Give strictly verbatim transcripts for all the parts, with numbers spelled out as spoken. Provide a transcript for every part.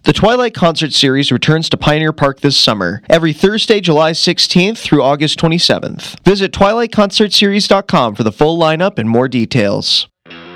The Twilight Concert Series returns to Pioneer Park this summer, every Thursday, July sixteenth through August twenty-seventh. Visit twilight concert series dot com for the full lineup and more details.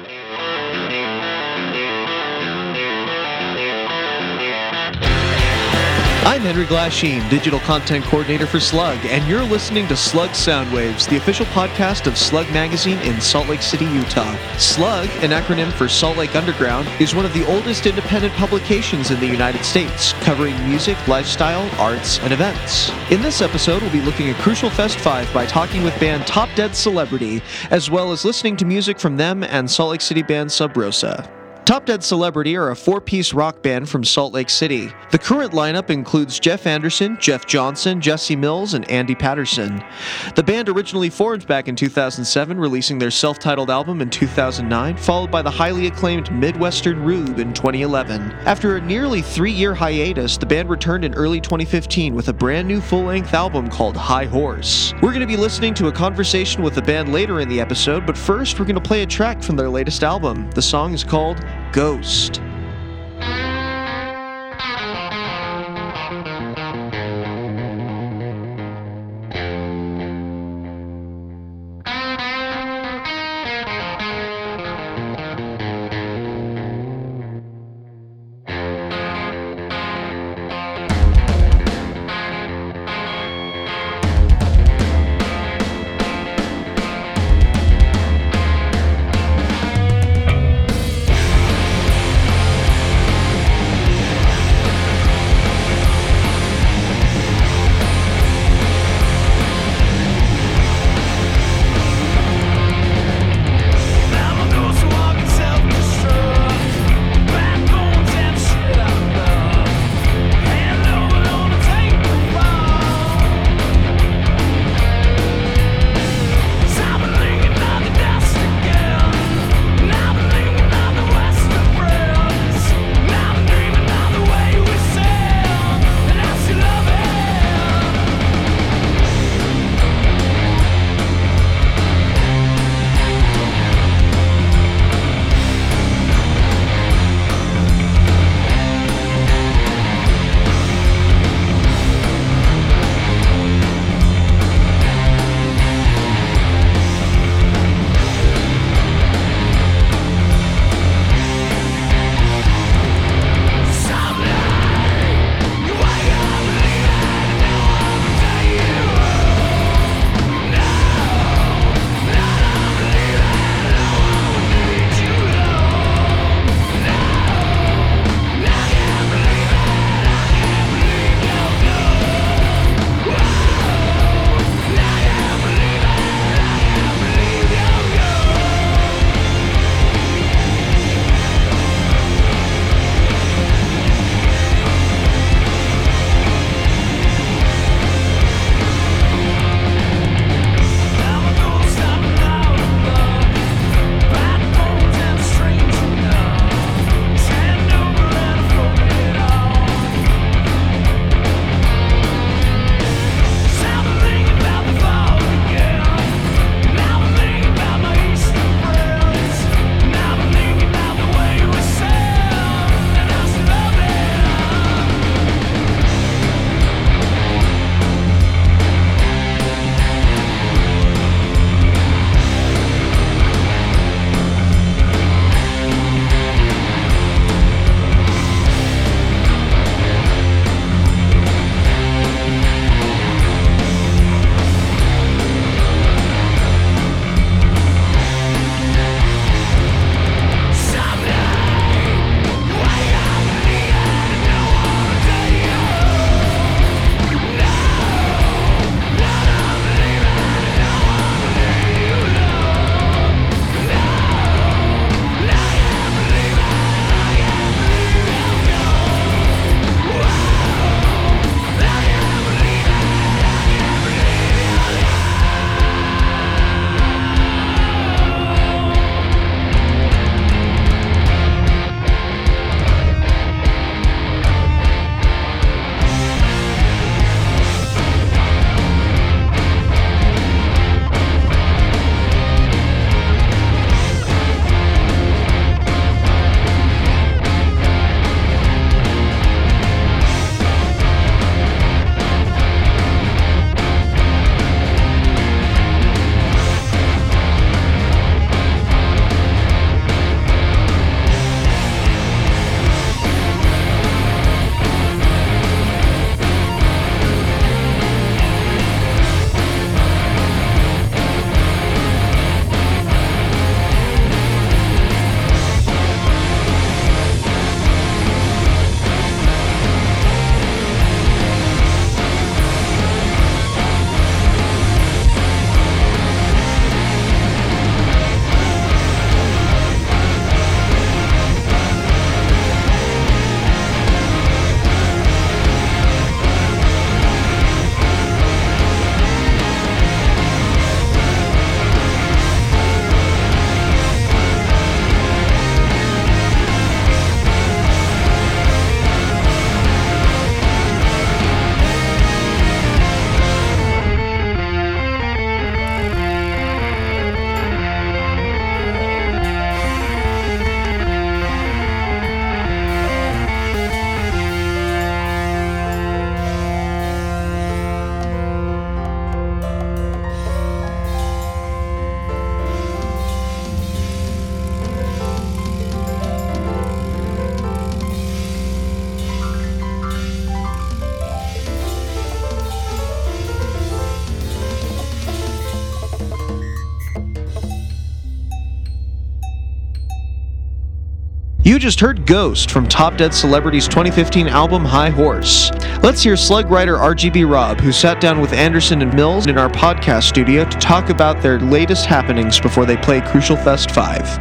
I'm Henry Glasheen, Digital Content Coordinator for Slug, and you're listening to Slug Soundwaves, the official podcast of Slug Magazine in Salt Lake City, Utah. Slug, an acronym for Salt Lake Underground, is one of the oldest independent publications in the United States, covering music, lifestyle, arts, and events. In this episode, we'll be looking at Crucial Fest five by talking with band Top Dead Celebrity, as well as listening to music from them and Salt Lake City band Sub Rosa. Top Dead Celebrity are a four-piece rock band from Salt Lake City. The current lineup includes Jeff Anderson, Jeff Johnson, Jesse Mills, and Andy Patterson. The band originally formed back in two thousand seven, releasing their self-titled album in two thousand nine, followed by the highly acclaimed Midwestern Rube in twenty eleven. After a nearly three-year hiatus, the band returned in early twenty fifteen with a brand new full-length album called High Horse. We're going to be listening to a conversation with the band later in the episode, but first we're going to play a track from their latest album. The song is called Ghost. You just heard Ghost from Top Dead Celebrity's twenty fifteen album High Horse. Let's hear slug writer R G B Rob, who sat down with Anderson and Mills in our podcast studio to talk about their latest happenings before they play Crucial Fest five.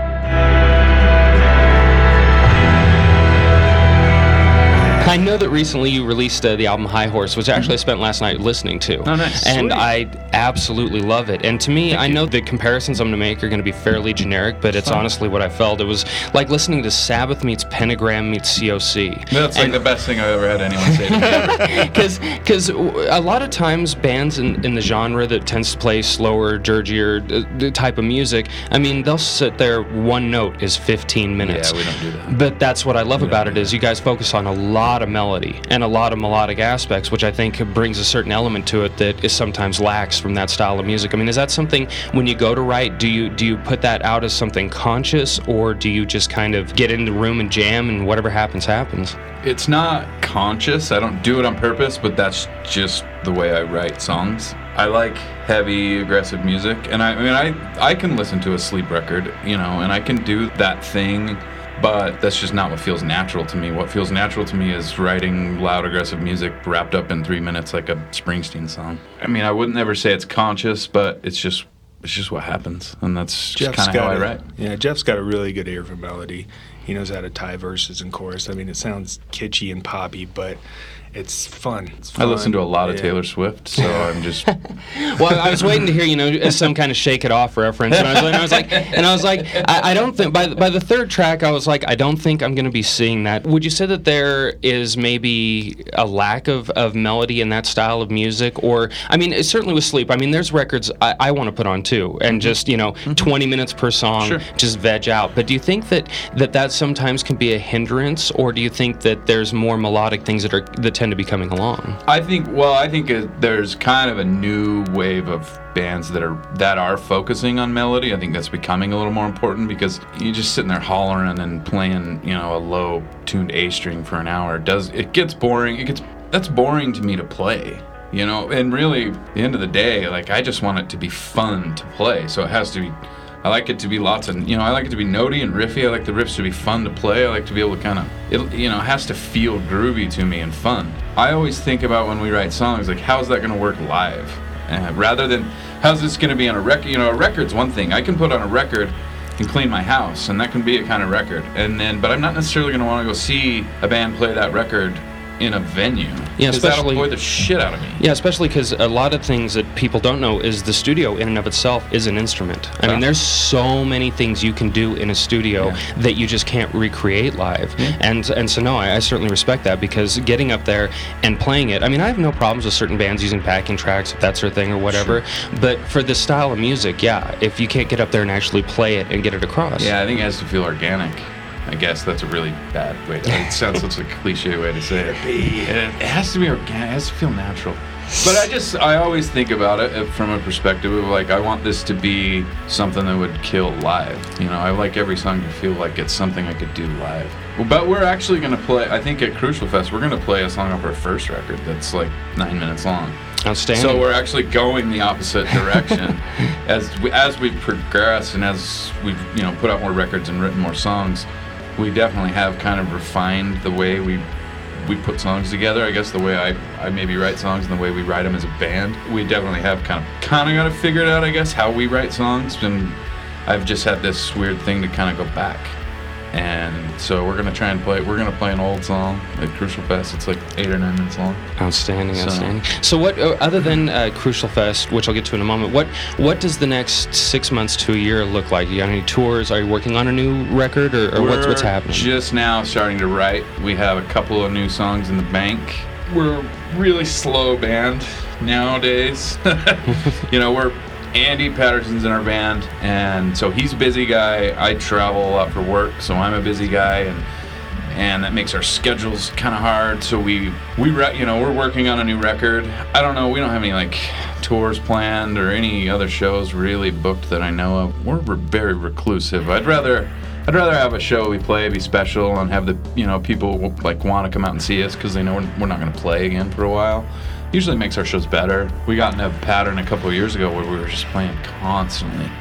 I know that recently you released uh, the album High Horse, which actually I spent last night listening to. Oh, nice. And Sweet. I absolutely love it. And to me, Thank I you. know the comparisons I'm going to make are going to be fairly generic, but it's Fun. honestly what I felt. It was like listening to Sabbath meets Pentagram meets C O C. That's like And- the best thing I've ever had anyone say to me. Because because a lot of times bands in, in the genre that tends to play slower, dirgier uh, type of music, I mean, they'll sit there, one note is fifteen minutes. Yeah, we don't do that. But that's what I love We about don't it do is that. you guys focus on a lot of melody and a lot of melodic aspects, which I think brings a certain element to it that is sometimes lacks from that style of music. I mean, is that something when you go to write, do you do you put that out as something conscious, or do you just kind of get in the room and jam and whatever happens, happens? It's not conscious. I don't do it on purpose, but that's just the way I write songs. I like heavy, aggressive music, and I, I mean, I I can listen to a sleep record, you know, and I can do that thing, but that's just not what feels natural to me. What feels natural to me is writing loud, aggressive music wrapped up in three minutes like a Springsteen song. I mean, I wouldn't ever say it's conscious, but it's just it's just what happens, and that's just kind of how I a, write. Yeah, Jeff's got a really good ear for melody. He knows how to tie verses and chorus. I mean, it sounds kitschy and poppy, but it's fun. It's I fun. listen to a lot of Yeah. Taylor Swift, so I'm just Well, I was waiting to hear, you know, some kind of Shake It Off reference, and I was, and I was like, and I was like, I, I don't think by the- by the third track, I was like, I don't think I'm going to be seeing that. Would you say that there is maybe a lack of, of melody in that style of music, or I mean, it certainly with Sleep. I mean, there's records I, I want to put on too, and just you know, twenty minutes per song, Sure. just veg out. But do you think that, that that sometimes can be a hindrance, or do you think that there's more melodic things that are that tend to be coming along? I think, well, I think uh, there's kind of a new wave of bands that are that are focusing on melody. I think that's becoming a little more important because you're just sitting there hollering and playing, you know, a low-tuned A string for an hour. It does it gets boring? It gets that's boring to me to play. You know, and really, at the end of the day, like I just want it to be fun to play. So it has to be. I like it to be lots of, you know, I like it to be notey and riffy. I like the riffs to be fun to play. I like to be able to kind of, it, you know, it has to feel groovy to me and fun. I always think about when we write songs, like, how's that going to work live? Uh, rather than, how's this going to be on a record? You know, a record's one thing. I can put on a record and clean my house, and that can be a kind of record. And then, but I'm not necessarily going to want to go see a band play that record in a venue. Yeah, 'Cause that'll especially- bore the shit out of me. Yeah, especially because a lot of things that people don't know is the studio in and of itself is an instrument. I Yeah. mean, there's so many things you can do in a studio Yeah. that you just can't recreate live. Yeah. And and so no, I, I certainly respect that because getting up there and playing it. I mean, I have no problems with certain bands using backing tracks if that's their thing or whatever. But for this style of music, yeah, if you can't get up there and actually play it and get it across. Yeah, I think it has to feel organic. I guess that's a really bad way to, it sounds such a cliche way to say it. It, it has to be organic, it has to feel natural. But I just, I always think about it from a perspective of like, I want this to be something that would kill live. You know, I like every song to feel like it's something I could do live. But we're actually going to play, I think at Crucial Fest, we're going to play a song off our first record that's like nine minutes long. Outstanding. So we're actually going the opposite direction as we, as we progress and as we've you know put out more records and written more songs. We definitely have kind of refined the way we we put songs together. I guess the way I, I maybe write songs and the way we write them as a band. We definitely have kind of kind of got to figure it out. I guess how we write songs, and I've just had this weird thing to kind of go back. And so we're gonna try and play. We're gonna play an old song at Crucial Fest. It's like eight or nine minutes long. Outstanding, So- outstanding. So, what uh, other than uh, Crucial Fest, which I'll get to in a moment, what what does the next six months to a year look like? You got any tours? Are you working on a new record, or, or what's what's We're happening? Just now starting to write. We have a couple of new songs in the bank. We're a really slow band nowadays. You know, we're Andy Patterson's in our band, and so he's a busy guy. I travel a lot for work, so I'm a busy guy, and and that makes our schedules kind of hard. So we we re- you know we're working on a new record. I don't know. We don't have any like tours planned or any other shows really booked that I know of. We're re- very reclusive. I'd rather I'd rather have a show we play be special and have the you know people like want to come out and see us because they know we're, we're not going to play again for a while. Usually makes our shows better. We got in a pattern a couple of years ago where we were just playing constantly.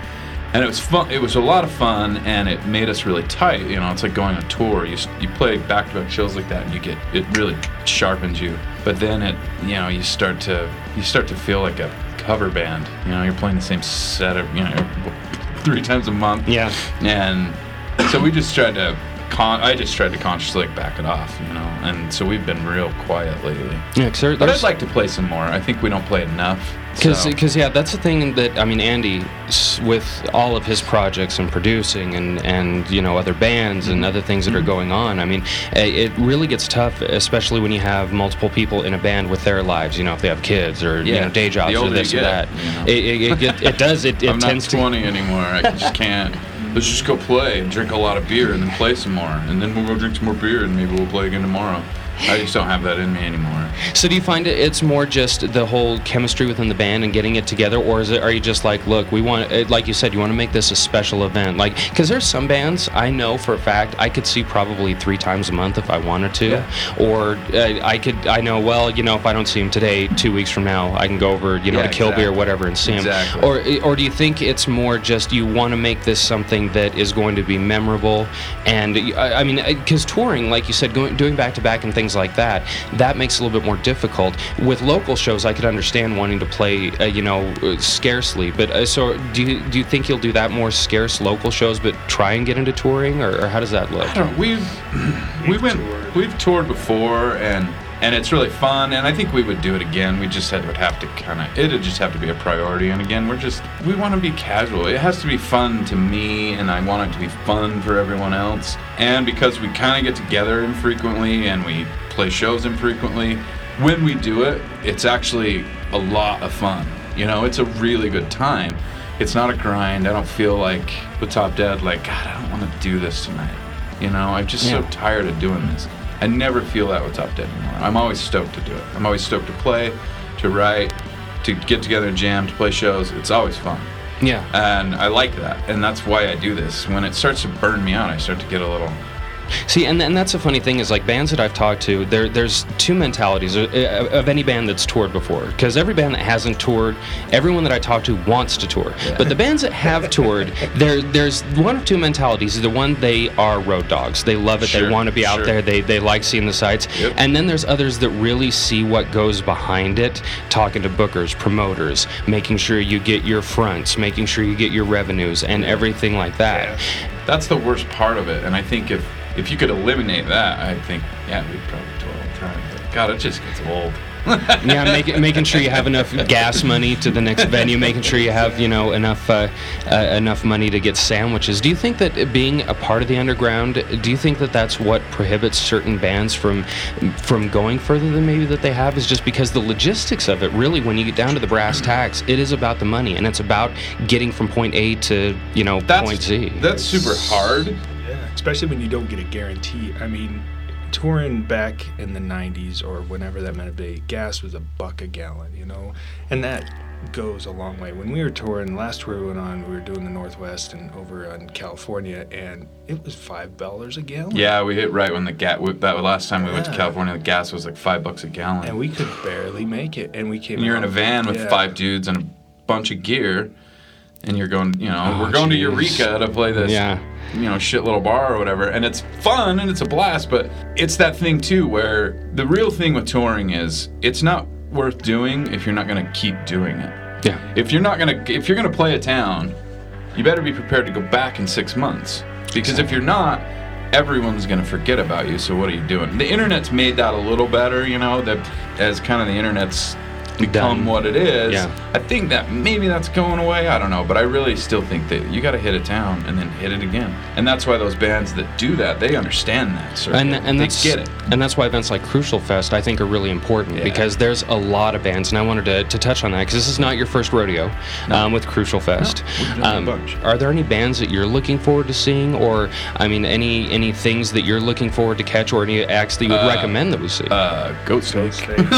And it was fun. It was a lot of fun, and it made us really tight. You know, it's like going on tour. You you play back-to-back shows like that, and you get it really sharpens you. But then it, you know, you start to you start to feel like a cover band. You know, you're playing the same set of you know three times a month. Yeah. And so we just tried to. Con- I just tried to consciously like, back it off, you know, and so we've been real quiet lately. Yeah, cause there, but I'd like to play some more. I think we don't play enough. Because, so. yeah, that's the thing that, I mean, Andy, s- with all of his projects and producing and, and you know, other bands and other things that are going on, I mean, it really gets tough, especially when you have multiple people in a band with their lives, you know, if they have kids or, yeah. you know, day jobs or this or that. You know. It, it, it, it does, it, it I'm tends not twenty to... anymore. I just can't. Let's just go play and drink a lot of beer and then play some more. And then we'll go drink some more beer and maybe we'll play again tomorrow. I just don't have that in me anymore. So do you find it, it's more just the whole chemistry within the band and getting it together, or is it, are you just like, look, we want, like you said, you want to make this a special event? Like, because there's some bands I know for a fact I could see probably three times a month if I wanted to, yeah. or uh, I could, I know, well, you know, if I don't see them today, two weeks from now, I can go over, you know, yeah, to Kilby exactly. or whatever and see them. Exactly. Or, or do you think it's more just you want to make this something that is going to be memorable? And I, I mean, because touring, like you said, going, doing back to back and things like that, that makes it a little bit more difficult. With local shows, I could understand wanting to play, uh, you know, uh, scarcely. But uh, so, do you do you think you'll do that more scarce local shows, but try and get into touring, or, or how does that look? I don't know. We've we went toured. we've toured before, and and it's really fun. And I think we would do it again. We just had would have to kind of it'd just have to be a priority. And again, we're just we want to be casual. It has to be fun to me, and I want it to be fun for everyone else. And because we kind of get together infrequently, and we play shows infrequently, when we do it, it's actually a lot of fun. You know, it's a really good time. It's not a grind. I don't feel like with Top Dead, like, God, I don't want to do this tonight. You know, I'm just yeah. so tired of doing this. I never feel that with Top Dead anymore. I'm always stoked to do it. I'm always stoked to play, to write, to get together and jam, to play shows. It's always fun. Yeah. And I like that. And that's why I do this. When it starts to burn me out, I start to get a little... See, and, and that's the funny thing is, like, bands that I've talked to, there there's two mentalities of, of any band that's toured before. Because every band that hasn't toured, everyone that I talk to wants to tour. Yeah. But the bands that have toured, there there's one of two mentalities. The one, they are road dogs. They love it. Sure, they want to be out sure. there. They they like seeing the sights. Yep. And then there's others that really see what goes behind it, talking to bookers, promoters, making sure you get your fronts, making sure you get your revenues, and everything like that. Yeah. That's the worst part of it. And I think if If you could eliminate that, I think, yeah, we'd probably totally try. But God, it just gets old. Yeah, make, making sure you have enough gas money to the next venue, making sure you have, you know, enough uh, uh, enough money to get sandwiches. Do you think that being a part of the underground, do you think that that's what prohibits certain bands from from going further than maybe that they have, is just because the logistics of it, really, when you get down to the brass tacks, it is about the money, and it's about getting from point A to, you know, that's, point Z. That's super hard. Especially when you don't get a guarantee. I mean, touring back in the nineties or whenever that might be, gas was a buck a gallon, you know? And that goes a long way. When we were touring, last tour we went on, we were doing the Northwest and over in California, and it was five dollars a gallon. Yeah, we hit right when the gas, that last time we yeah. went to California, the gas was like five bucks a gallon. And we could barely make it. And we came And you're out, in a van with yeah. five dudes and a bunch of gear, and you're going, you know, oh, we're going geez. to Eureka to play this. Yeah. you know, shit little bar or whatever, and it's fun and it's a blast, but it's that thing too where the real thing with touring is it's not worth doing if you're not going to keep doing it. Yeah. If you're not going to if you're going to play a town, you better be prepared to go back in six months. Because exactly. if you're not, everyone's going to forget about you, so what are you doing? The internet's made that a little better, you know, that as kind of the internet's become Done. what it is. Yeah. I think that maybe that's going away. I don't know, but I really still think that you got to hit a town and then hit it again. And that's why those bands that do that, they understand that. Circuit. And and they that's get it. And that's why events like Crucial Fest I think are really important yeah. because there's a lot of bands, and I wanted to, to touch on that because this is not your first rodeo no. um, with Crucial Fest. No, um, a bunch. Are there any bands that you're looking forward to seeing, or I mean, any any things that you're looking forward to catch, or any acts that you would uh, recommend that we see? Uh, Goat Snake.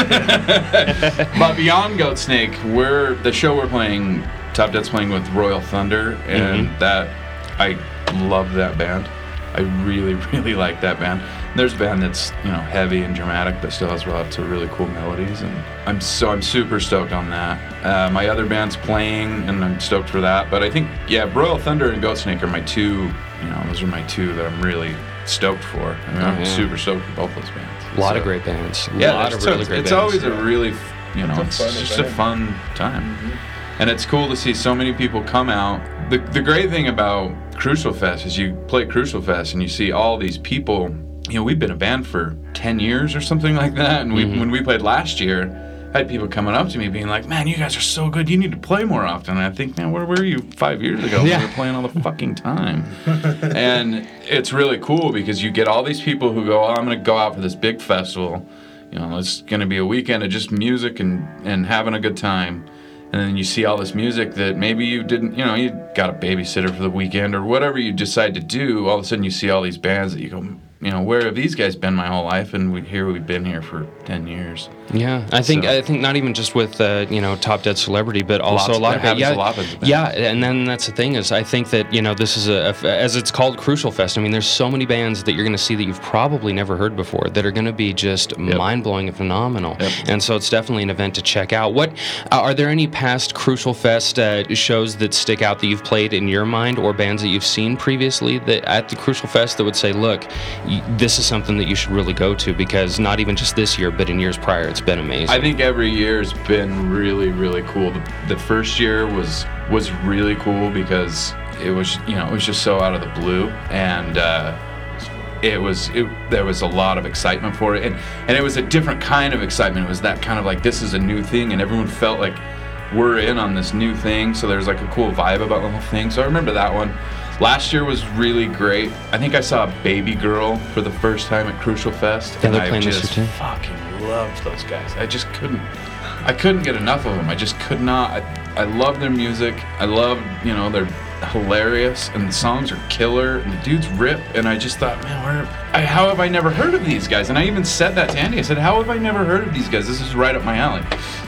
But beyond Goat Snake, we're the show we're playing. Top Dead's playing with Royal Thunder, and mm-hmm. that I love that band. I really, really like that band. There's a band that's, you know, heavy and dramatic, but still has lots of really cool melodies, and I'm so I'm super stoked on that. Uh, my other band's playing, and I'm stoked for that. But I think, yeah, Royal Thunder and Goatsnake are my two. You know, those are my two that I'm really stoked for. I mean, Oh, I'm yeah. super stoked for both those bands. A lot So, of great bands. A Yeah, lot it's, of so really it's, great it's bands. always a really, you know, It's it's, a fun just a event. fun time. Mm-hmm. And it's cool to see so many people come out. The the great thing about Crucial Fest is you play Crucial Fest and you see all these people. You know, we've been a band for ten years or something like that. And we, Mhm. when we played last year, I had people coming up to me being like, man, you guys are so good. You need to play more often. And I think, man, where were you five years ago? Yeah. We were playing all the fucking time. And it's really cool because you get all these people who go, oh, I'm going to go out for this big festival. You know, it's going to be a weekend of just music and, and having a good time. And then you see all this music that maybe you didn't, you know, you got a babysitter for the weekend or whatever you decide to do. All of a sudden you see all these bands that you go, you know, where have these guys been my whole life? And we here we've been here for ten years. Yeah, I think So- I think not even just with uh, you know Top Dead Celebrity, but also Lots- a lot there of it. happens Yeah, a lot with the band. yeah, and then that's the thing is I think that you know this is a, a as it's called Crucial Fest. I mean, there's so many bands that you're going to see that you've probably never heard before that are going to be just mind blowing and phenomenal. Yep. And so it's definitely an event to check out. What uh, are there any past Crucial Fest uh, shows that stick out that you've played in your mind, or bands that you've seen previously that at the Crucial Fest that would say, look, y- this is something that you should really go to because not even just this year, but in years prior, it's been amazing. I think every year's been really, really cool. The, the first year was was really cool because it was, you know, it was just so out of the blue, and uh, it was it, there was a lot of excitement for it, and and it was a different kind of excitement. It was that kind of like this is a new thing, and everyone felt like we're in on this new thing. So there's like a cool vibe about the whole thing. So I remember that one. Last year was really great. I think I saw Baby Girl for the first time at Crucial Fest, Yeah, and they're I playing this just year, too. fucking loved those guys. I just couldn't, I couldn't get enough of them. I just could not. I, I love their music. I love, you know, they're hilarious, and the songs are killer, and the dudes rip. And I just thought, man, where, I, how have I never heard of these guys? And I even said that to Andy. I said, how have I never heard of these guys? This is right up my alley.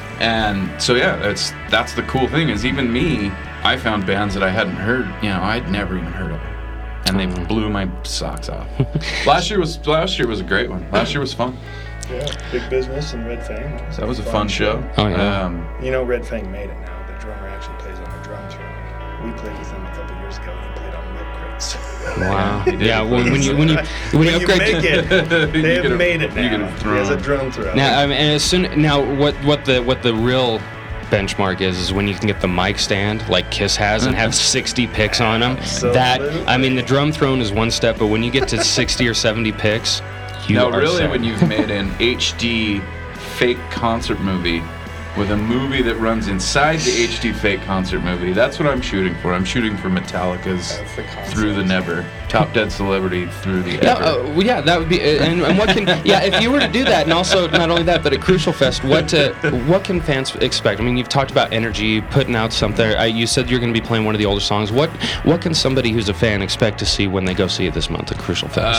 And so yeah, that's that's the cool thing is even me, I found bands that I hadn't heard. You know, I'd never even heard of them, and they Mm. blew my socks off. last year was last year was a great one. Last year was fun. Yeah, Big Business and Red Fang. So that was a fun show. Oh, yeah. Um, You know, Red Fang made it now. The drummer actually plays on the drums. We played with him a couple years ago. He played on milk crates. Wow. He did. Yeah. When, when you when you when you you upgrade make to, it, they You have could've- made it you now. could've He has a thrown- drum thrower. now, I mean, and as soon now what what the what the real benchmark is is when you can get the mic stand like Kiss has and have sixty picks on them. That I mean, the drum throne is one step, but when you get to sixty or seventy picks, you no, are really, set. when you've made an H D fake concert movie with a movie that runs inside the H D fake concert movie, that's what I'm shooting for. I'm shooting for Metallica's That's the concept. Through the Never, Top Dead Celebrity Through the Yeah, Ever. uh, well, yeah, that would be. Uh, and, and what can? Yeah, if you were to do that, and also not only that, but at Crucial Fest, what uh, what can fans expect? I mean, you've talked about energy, putting out something. Uh, you said you're going to be playing one of the older songs. What what can somebody who's a fan expect to see when they go see it this month at Crucial Fest?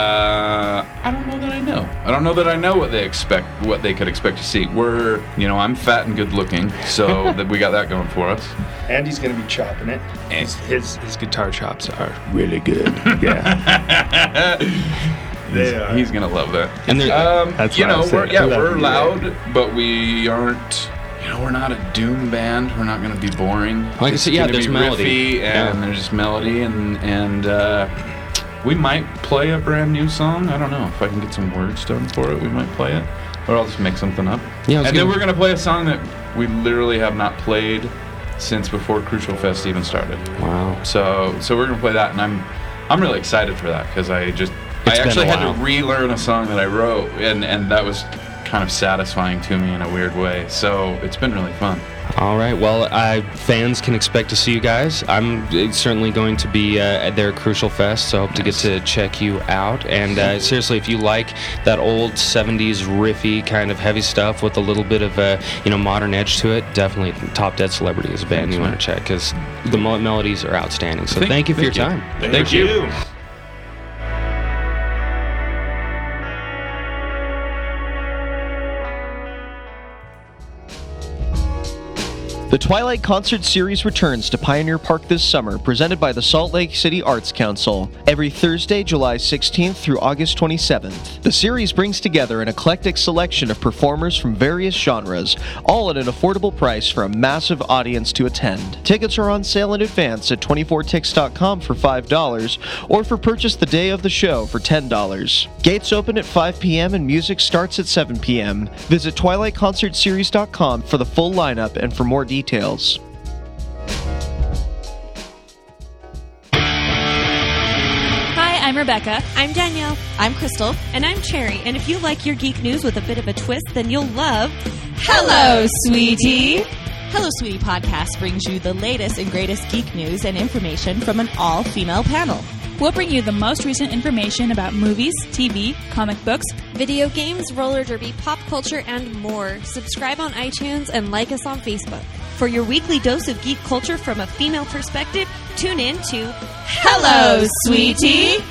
Uh, I don't know that I know. I don't know that I know what they expect, what they could expect to see. We're, you know, I'm fat and good looking, so that we got that going for us. Andy's gonna be chopping it. And- His his guitar chops are really good. Yeah, they are. He's gonna love that. and there, Um, That's you why I know, said we're, I yeah, love we're you, loud, but we aren't. You know, we're not a doom band. We're not going to be boring. Like I It's said, yeah, gonna there's be melody. riffy, and Yeah. there's just melody, and and uh, we might play a brand new song. I don't know if I can get some words done for it. We might play it, or I'll just make something up. Yeah, I was and then gonna- we're going to play a song that we literally have not played since before Crucial Fest even started. wow. So so we're gonna play that, and I'm I'm really excited for that because I just It's I been actually a had to while. relearn a song that I wrote, and and that was kind of satisfying to me in a weird way. So it's been really fun. All right. Well, uh, fans can expect to see you guys. I'm uh, certainly going to be uh, at their Crucial Fest, so I hope to get Nice. to check you out. And uh, seriously, if you like that old seventies riffy kind of heavy stuff with a little bit of a you know modern edge to it, definitely Top Dead Celebrity is a band Thanks, you want man. to check because the mel- melodies are outstanding. So Thank- thank, you for thank your you. time. Thank you. you. The Twilight Concert Series returns to Pioneer Park this summer, presented by the Salt Lake City Arts Council, every Thursday, July sixteenth through August twenty-seventh. The series brings together an eclectic selection of performers from various genres, all at an affordable price for a massive audience to attend. Tickets are on sale in advance at twenty-four tix dot com for five dollars, or for purchase the day of the show for ten dollars. Gates open at five p.m. and music starts at seven p.m. Visit twilight concert series dot com for the full lineup and for more details. Details. Hi, I'm Rebecca. I'm Danielle. I'm Crystal. And I'm Cherry. And if you like your geek news with a bit of a twist, then you'll love Hello, Sweetie! Hello, Sweetie podcast brings you the latest and greatest geek news and information from an all-female panel. We'll bring you the most recent information about movies, T V, comic books, video games, roller derby, pop culture, and more. Subscribe on iTunes and like us on Facebook. For your weekly dose of geek culture from a female perspective, tune in to Hello, Sweetie!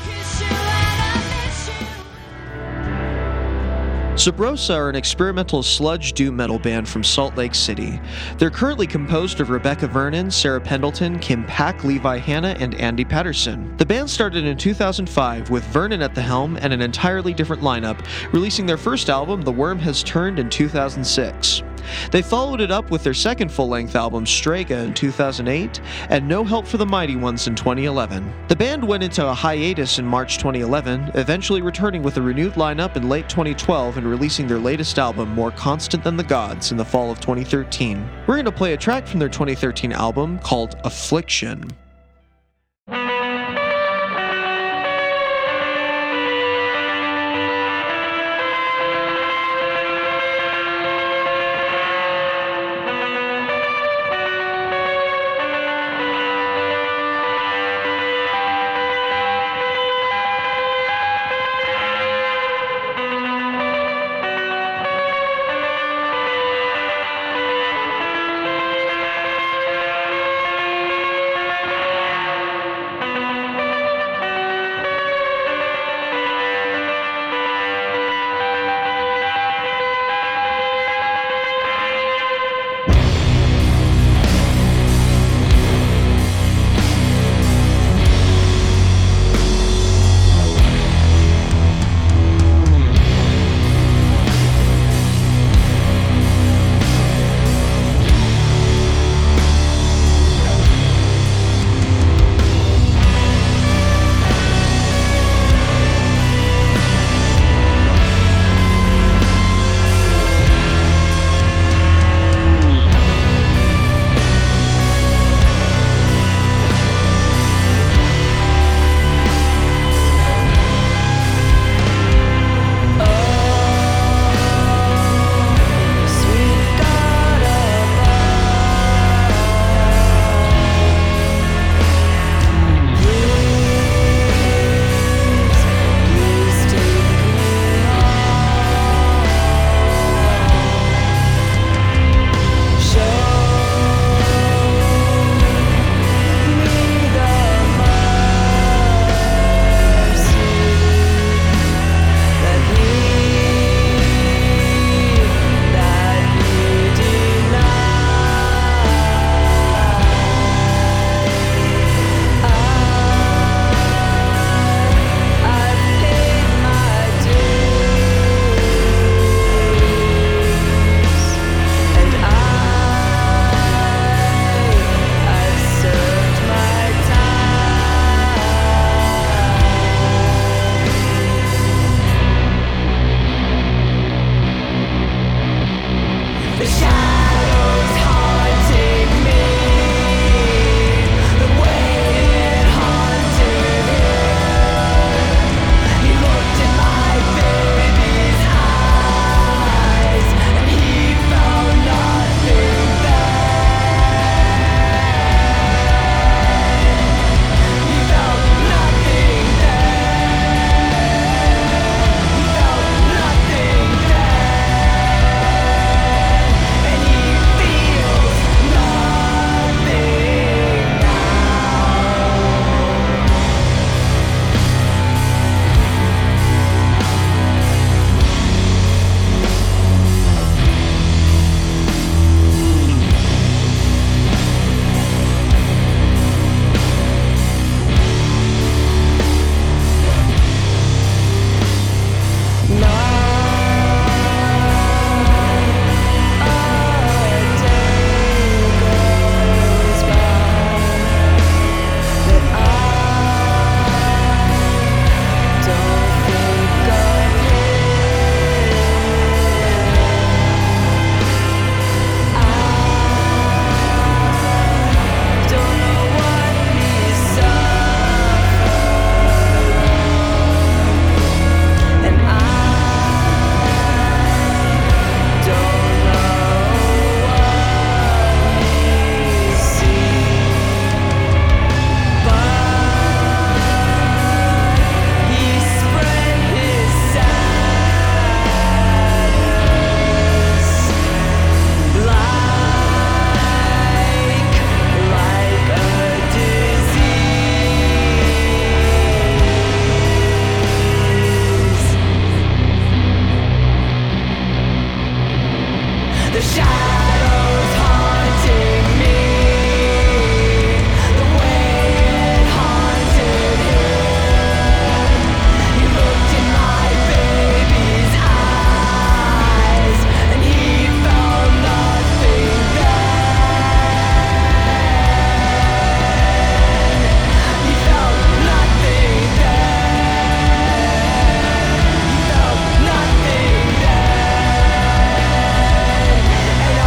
Sabrosa are an experimental sludge doom metal band from Salt Lake City. They're currently composed of Rebecca Vernon, Sarah Pendleton, Kim Pack, Levi Hanna, and Andy Patterson. The band started in two thousand five with Vernon at the helm and an entirely different lineup, releasing their first album, The Worm Has Turned, in two thousand six. They followed it up with their second full-length album, Strega, in two thousand eight, and No Help for the Mighty Ones in twenty eleven. The band went into a hiatus in March twenty eleven, eventually returning with a renewed lineup in late twenty twelve and releasing their latest album, More Constant Than the Gods, in the fall of twenty thirteen. We're going to play a track from their twenty thirteen album called Affliction. And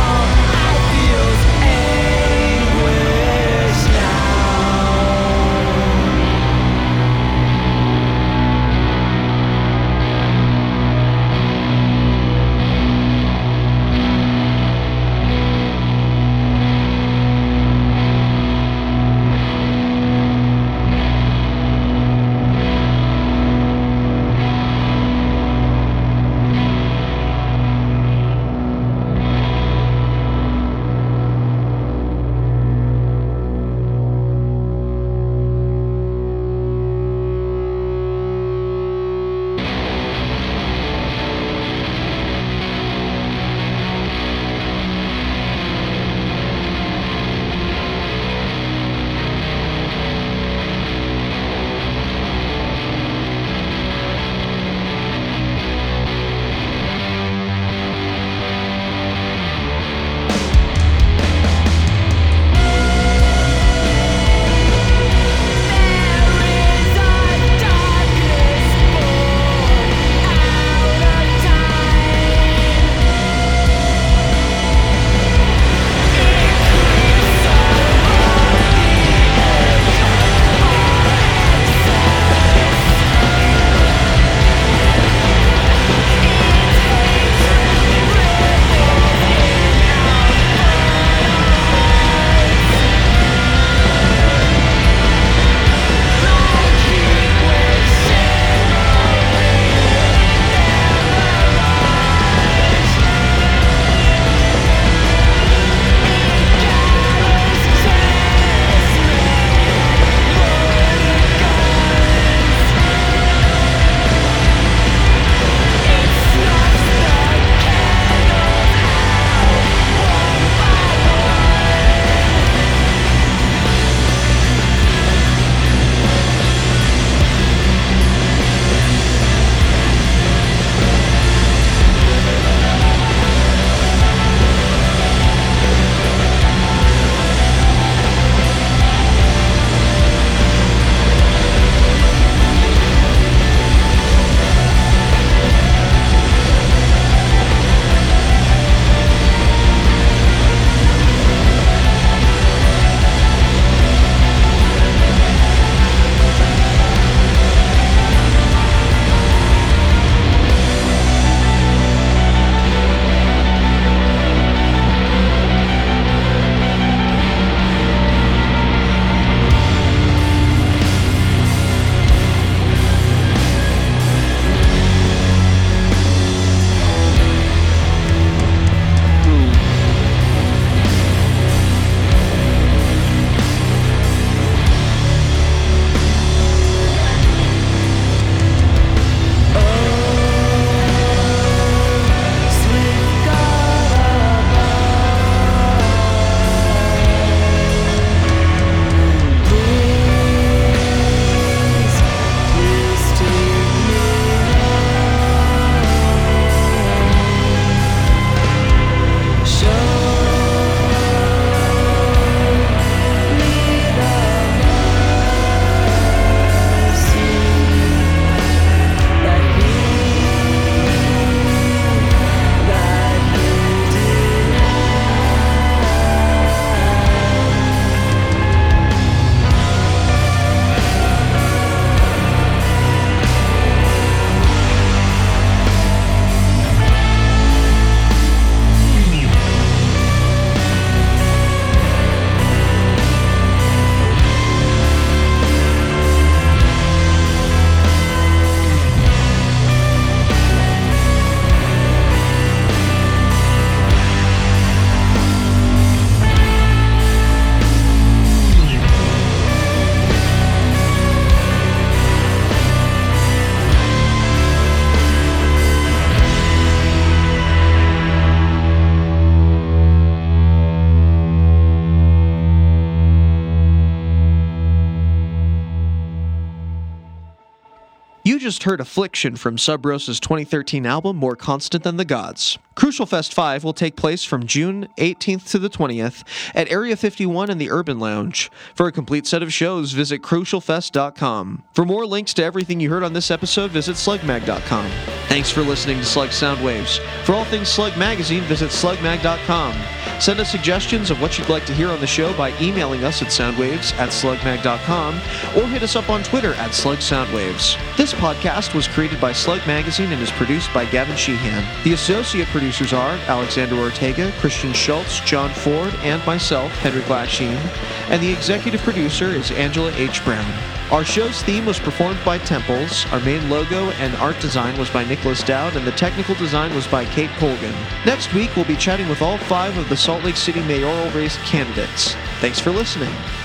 just heard Affliction from Sub Rosa's twenty thirteen album More Constant Than the Gods. Crucial Fest five will take place from June eighteenth to the twentieth at Area fifty-one in the Urban Lounge. For a complete set of shows, visit crucial fest dot com. For more links to everything you heard on this episode, visit slug mag dot com. Thanks for listening to Slug Soundwaves. For all things Slug Magazine, visit slug mag dot com. Send us suggestions of what you'd like to hear on the show by emailing us at soundwaves at slug mag dot com or hit us up on Twitter at slug soundwaves. This podcast was created by Slug Magazine and is produced by Gavin Sheehan. The associate producers are Alexander Ortega, Christian Schultz, John Ford, and myself, Henry Glasheen, and the executive producer is Angela H. Brown. Our show's theme was performed by Temples, our main logo and art design was by Nicholas Dowd, and the technical design was by Kate Colgan. Next week, we'll be chatting with all five of the Salt Lake City mayoral race candidates. Thanks for listening.